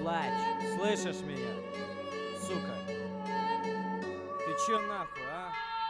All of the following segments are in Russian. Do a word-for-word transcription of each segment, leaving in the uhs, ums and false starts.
плачь. Слышишь меня? Сука. Ты чё нахуй, а?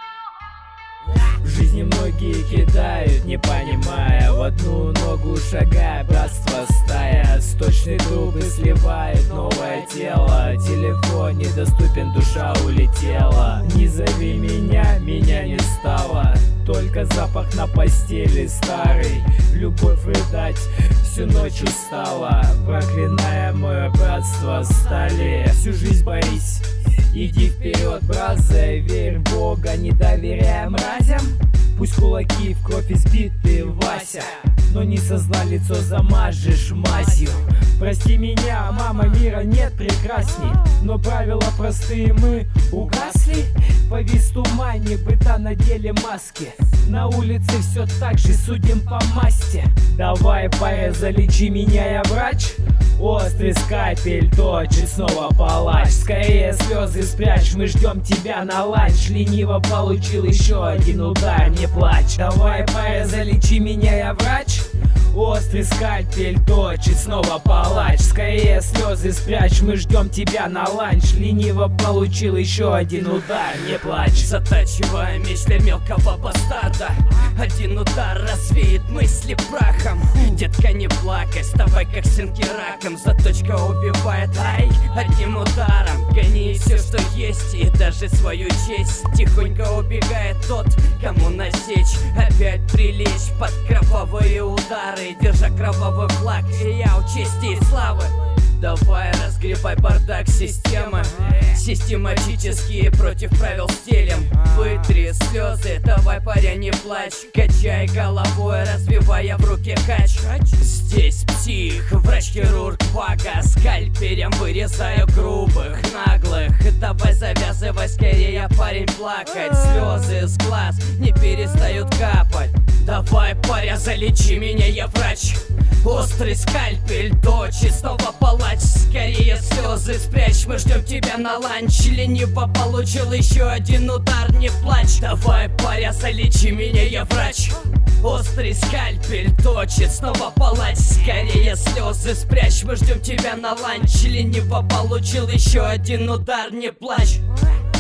В жизни многие кидают, не понимая, в одну ногу шагая, братство стая. Сточные трубы сливает новое тело, телефон недоступен, душа улетела. Не зови меня, меня не стало, только запах на постели старый. Любовь рыдать всю ночь устала, проклиная мое братство стали. Всю жизнь борись, иди вперед, бразэ, верь в Бога, не доверяя мразям. Пусть кулаки в кровь избиты, Вася, но не со зла лицо замажешь мазью. Прости меня, мама, мира нет прекрасней, но правила простые мы угасли. Повис в тумане быта, надели маски, на улице все так же судим по масти. Давай, паря, залечи меня, я врач. Острый скальпель точит, снова палач. Скорее слезы спрячь, мы ждем тебя на ланч. Лениво получил еще один удар, не плачь. Давай, паря, залечи меня, я врач. Острый скальпель точит, снова палач. Скорее слезы спрячь, мы ждем тебя на ланч. Лениво получил еще один удар, не плачь. Затачивая меч для мелкого бастарда, один удар развеет мысли прахом. Детка, не плакай, вставай как стенки раком. Заточка убивает, ай, одним ударом. Гони все, что есть, и даже свою честь. Тихонько убегает тот, кому насечь. Опять прилечь под кровавые удары, держа кровавый флаг, и я у чести и славы. Давай разгребай бардак системы, систематические против правил стелем. Вытри слезы, давай, паря, не плачь. Качай головой, развивая в руке хач. Здесь псих, врач-хирург Вага, скальпелем вырезаю грубых, наглых. Давай завязывай скорее, парень, плакать. Слезы с глаз не перестают капать. Давай, паря, залечи меня, я врач. Острый скальпель точит, снова палач. Скорее слезы спрячь, мы ждем тебя на ланч. Лениво получил еще один удар, не плачь. Давай, паря, залечи меня, я врач. Острый скальпель точит, снова палач. Скорее слезы спрячь, мы ждем тебя на ланч. Лениво получил еще один удар, не плачь.